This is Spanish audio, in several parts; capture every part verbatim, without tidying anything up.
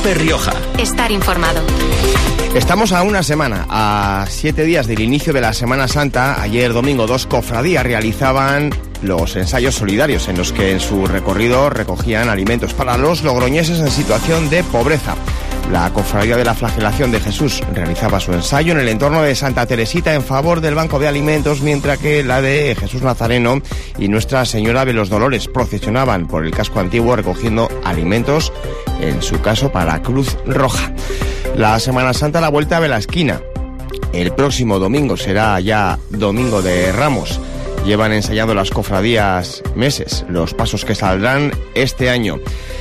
COPE Rioja. Estar informado. Estamos a una semana, a siete días del inicio de la Semana Santa. Ayer domingo dos cofradías realizaban los ensayos solidarios en los que en su recorrido recogían alimentos para los logroñeses en situación de pobreza. La Cofradía de la Flagelación de Jesús realizaba su ensayo en el entorno de Santa Teresita en favor del Banco de Alimentos, mientras que la de Jesús Nazareno y Nuestra Señora de los Dolores procesionaban por el casco antiguo recogiendo alimentos, en su caso para Cruz Roja. La Semana Santa a la vuelta de la esquina. El próximo domingo será ya Domingo de Ramos. Llevan ensayando las cofradías meses los pasos que saldrán este año.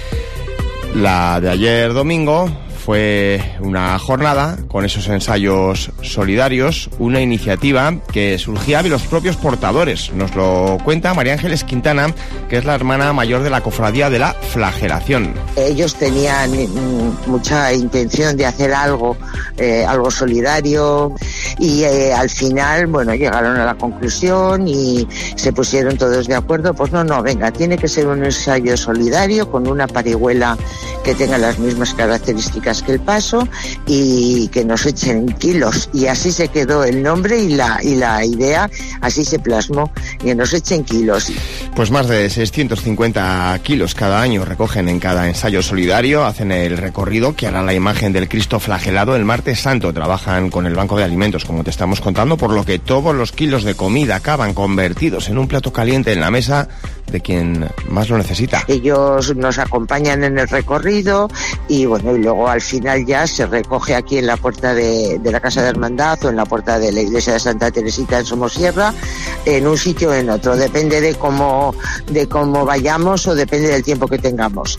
La de ayer domingo fue una jornada con esos ensayos solidarios, una iniciativa que surgía de los propios portadores. Nos lo cuenta María Ángeles Quintana, que es la hermana mayor de la Cofradía de la Flagelación. Ellos tenían mucha intención de hacer algo, eh, algo solidario, y eh, al final, bueno, llegaron a la conclusión y se pusieron todos de acuerdo. Pues no, no, venga, tiene que ser un ensayo solidario con una parihuela que tenga las mismas características que el paso y que nos echen kilos, y así se quedó el nombre y la y la idea, así se plasmó, que nos echen kilos. Pues más de seiscientos cincuenta kilos cada año recogen en cada ensayo solidario, hacen el recorrido que hará la imagen del Cristo flagelado el martes santo. Trabajan con el Banco de Alimentos, como te estamos contando, por lo que todos los kilos de comida acaban convertidos en un plato caliente en la mesa de quien más lo necesita. Ellos nos acompañan en el recorrido y bueno, y luego al final ya se recoge aquí en la puerta de, de la Casa de Hermandad o en la puerta de la iglesia de Santa Teresita en Somosierra, en un sitio o en otro, depende de cómo de cómo vayamos o depende del tiempo que tengamos.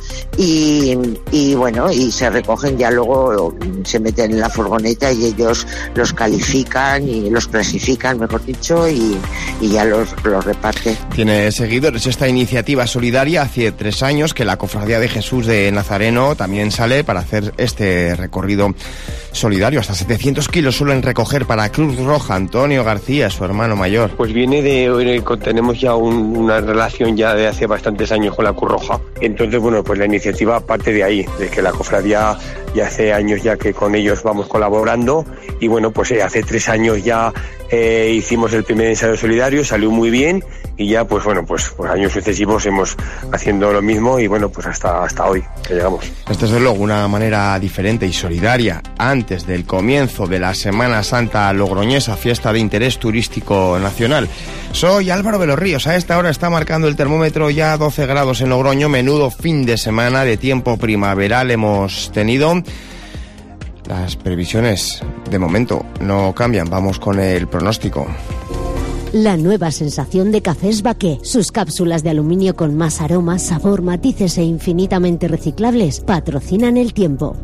Y, y bueno, y se recogen ya luego, se meten en la furgoneta y ellos los califican y los clasifican, mejor dicho, y, y ya los, los reparten. Tiene seguidores esta iniciativa solidaria. Hace tres años que la Cofradía de Jesús de Nazareno también sale para hacer este recorrido solidario. Hasta setecientos kilos suelen recoger para Cruz Roja. Antonio García, su hermano mayor. Pues viene de, tenemos ya un, una relación ya de hace bastantes años con la Cruz Roja. Entonces, bueno, pues la iniciativa parte de ahí, de que la cofradía ya hace años ya que con ellos vamos colaborando, y bueno, pues eh, hace tres años ya eh, hicimos el primer ensayo solidario, salió muy bien, y ya pues bueno, pues, pues años sucesivos hemos haciendo lo mismo, y bueno, pues hasta, hasta hoy que llegamos. Es desde luego una manera diferente y solidaria antes del comienzo de la Semana Santa logroñesa, fiesta de interés turístico nacional. Soy Álvaro de los Ríos. A esta hora está marcando el termómetro ya doce grados en Logroño. Menudo fin de semana de tiempo primaveral hemos tenido. Las previsiones de momento no cambian. Vamos con el pronóstico. La nueva sensación de Cafés Baqué. Sus cápsulas de aluminio con más aroma, sabor, matices e infinitamente reciclables patrocinan el tiempo.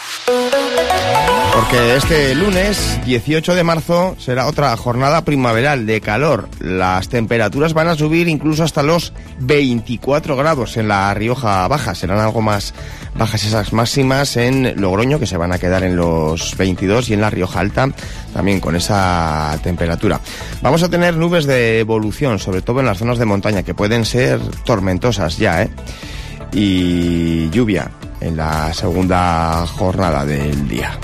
Porque este lunes dieciocho de marzo será otra jornada primaveral de calor. Las temperaturas van a subir incluso hasta los veinticuatro grados en la Rioja Baja. Serán algo más bajas esas máximas en Logroño, que se van a quedar en los veintidós, y en la Rioja Alta también con esa temperatura. Vamos a tener nubes de evolución, sobre todo en las zonas de montaña, que pueden ser tormentosas ya, ¿eh? Y lluvia en la segunda jornada del día.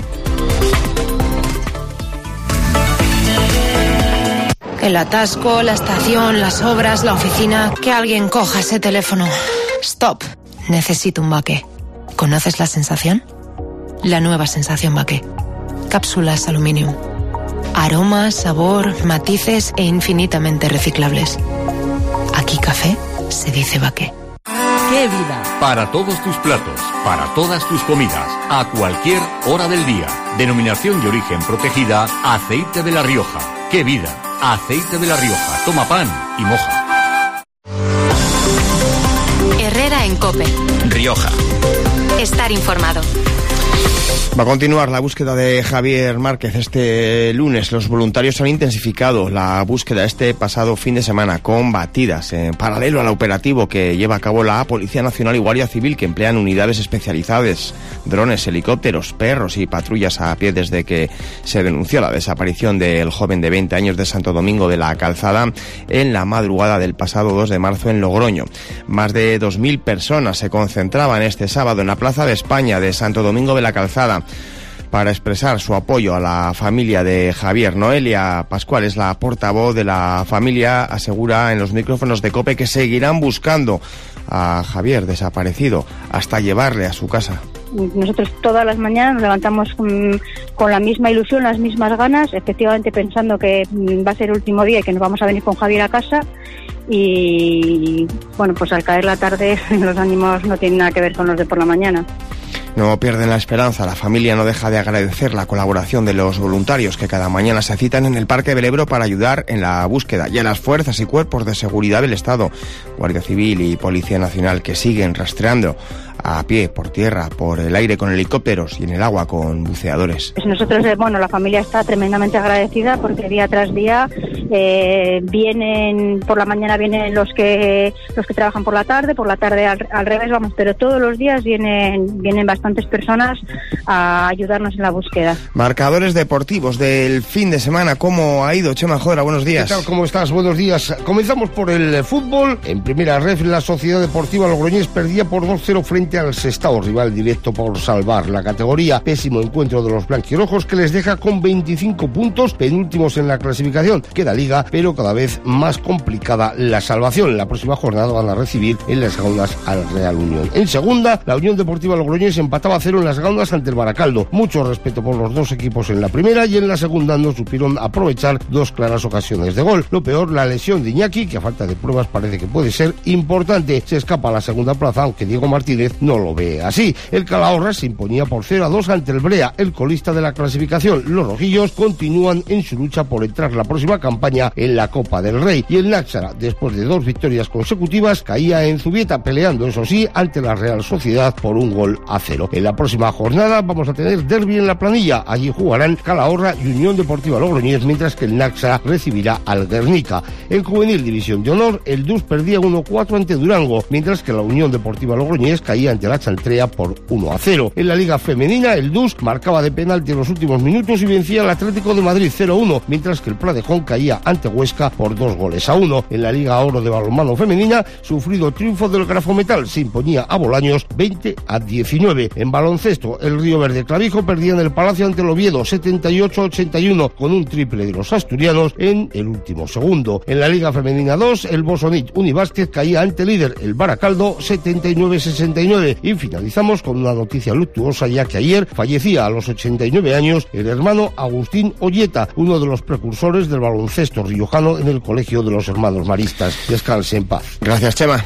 El atasco, la estación, las obras, la oficina... Que alguien coja ese teléfono. Stop. Necesito un Baqué. ¿Conoces la sensación? La nueva sensación Baqué. Cápsulas Aluminium. Aroma, sabor, matices e infinitamente reciclables. Aquí café se dice Baqué. ¡Qué vida! Para todos tus platos, para todas tus comidas, a cualquier hora del día. Denominación de origen protegida, Aceite de la Rioja. ¡Qué vida! Aceite de la Rioja. Toma pan y moja. Herrera en COPE. Rioja. Estar informado. Va a continuar la búsqueda de Javier Márquez este lunes. Los voluntarios han intensificado la búsqueda este pasado fin de semana con batidas en paralelo al operativo que lleva a cabo la Policía Nacional y Guardia Civil, que emplean unidades especializadas, drones, helicópteros, perros y patrullas a pie desde que se denunció la desaparición del joven de veinte años de Santo Domingo de la Calzada en la madrugada del pasado dos de marzo en Logroño. Más de dos mil personas se concentraban este sábado en la Plaza de España de Santo Domingo de la Calzada para expresar su apoyo a la familia de Javier. Noelia Pascual es la portavoz de la familia, asegura en los micrófonos de COPE que seguirán buscando a Javier desaparecido hasta llevarle a su casa. Nosotros todas las mañanas nos levantamos con, con la misma ilusión, las mismas ganas, efectivamente pensando que va a ser el último día y que nos vamos a venir con Javier a casa. Y bueno, pues al caer la tarde los ánimos no tienen nada que ver con los de por la mañana. No pierden la esperanza. La familia no deja de agradecer la colaboración de los voluntarios que cada mañana se citan en el Parque del Ebro para ayudar en la búsqueda, y a las fuerzas y cuerpos de seguridad del Estado, Guardia Civil y Policía Nacional, que siguen rastreando a pie, por tierra, por el aire con helicópteros y en el agua con buceadores. Nosotros, bueno, la familia está tremendamente agradecida porque día tras día eh, vienen, por la mañana vienen los que los que trabajan por la tarde, por la tarde al, al revés, vamos, pero todos los días vienen vienen bastantes personas a ayudarnos en la búsqueda. Marcadores deportivos del fin de semana, ¿cómo ha ido? Chema Jodra, buenos días. ¿Qué tal? ¿Cómo estás? Buenos días. Comenzamos por el fútbol. En primera ref, la Sociedad Deportiva Logroñés perdía por dos cero frente al Sestao, rival directo por salvar la categoría. Pésimo encuentro de los blanquirrojos, que les deja con veinticinco puntos, penúltimos en la clasificación. Queda liga, pero cada vez más complicada la salvación. La próxima jornada van a recibir en las Gaunas al Real Unión. En segunda, la Unión Deportiva Logroñés empataba a cero en las Gaunas ante el Baracaldo. Mucho respeto por los dos equipos en la primera, y en la segunda no supieron aprovechar dos claras ocasiones de gol. Lo peor, la lesión de Iñaki, que a falta de pruebas parece que puede ser importante. Se escapa a la segunda plaza, aunque Diego Martínez no lo ve así. El Calahorra se imponía por cero a dos ante el Brea, el colista de la clasificación. Los rojillos continúan en su lucha por entrar la próxima campaña en la Copa del Rey. Y el Náxara, después de dos victorias consecutivas, caía en Zubieta, peleando, eso sí, ante la Real Sociedad por un gol a cero. En la próxima jornada vamos a tener derbi en la Planilla. Allí jugarán Calahorra y Unión Deportiva Logroñés, mientras que el Náxara recibirá al Guernica. En Juvenil División de Honor, el D U S perdía uno cuatro ante Durango, mientras que la Unión Deportiva Logroñés caía ante la Chantrea por uno a cero. En la Liga Femenina, el D U S marcaba de penalti en los últimos minutos y vencía al Atlético de Madrid cero a uno, mientras que el Pradejón caía ante Huesca por dos goles a uno. En la Liga Oro de Balonmano Femenina, sufrido triunfo del Grafometal, se imponía a Bolaños veinte a diecinueve. En baloncesto, el Río Verde Clavijo perdía en el Palacio ante el Oviedo setenta y ocho a ochenta y uno, con un triple de los asturianos en el último segundo. En la Liga Femenina dos, el Bosonit Unibásquet caía ante el líder, el Baracaldo, setenta y nueve a sesenta y nueve. Y finalizamos con una noticia luctuosa, ya que ayer fallecía a los ochenta y nueve años el hermano Agustín Olleta, uno de los precursores del baloncesto riojano en el Colegio de los Hermanos Maristas. Descanse en paz. Gracias, Chema.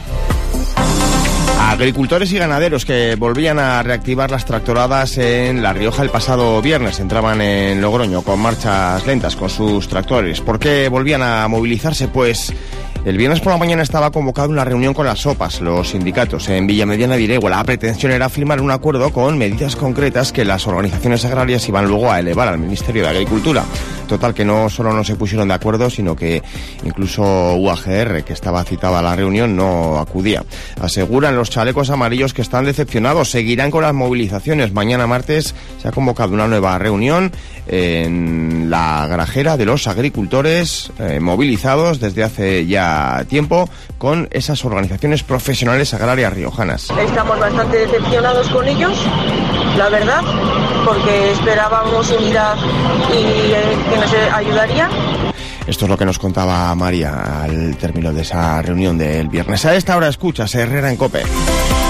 Agricultores y ganaderos que volvían a reactivar las tractoradas en La Rioja el pasado viernes entraban en Logroño con marchas lentas con sus tractores. ¿Por qué volvían a movilizarse? Pues el viernes por la mañana estaba convocada una reunión con las OPAs, los sindicatos, en Villamediana de Iregua. La pretensión era firmar un acuerdo con medidas concretas que las organizaciones agrarias iban luego a elevar al Ministerio de Agricultura. Total, que no solo no se pusieron de acuerdo, sino que incluso U A G R, que estaba citada a la reunión, no acudía. Aseguran los chalecos amarillos que están decepcionados. Seguirán con las movilizaciones. Mañana martes se ha convocado una nueva reunión en la grajera de los agricultores eh, movilizados desde hace ya tiempo con esas organizaciones profesionales agrarias riojanas. Estamos bastante decepcionados con ellos, la verdad, porque esperábamos unidad y eh, que nos ayudaría. Esto es lo que nos contaba María al término de esa reunión del viernes. A esta hora escuchas Herrera en COPE.